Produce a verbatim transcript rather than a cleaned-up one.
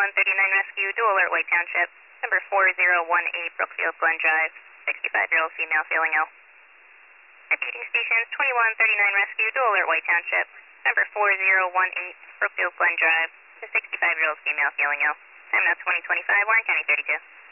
twenty-one thirty-nine Rescue, dual alert White Township, number four zero one eight Brookfield Glen Drive, sixty-five-year-old female feeling ill. Repeating stations, twenty-one thirty-nine Rescue, dual alert White Township, number four zero one eight Brookfield Glen Drive, the sixty-five-year-old female feeling ill. Time now twenty twenty-five, Warren County thirty-two.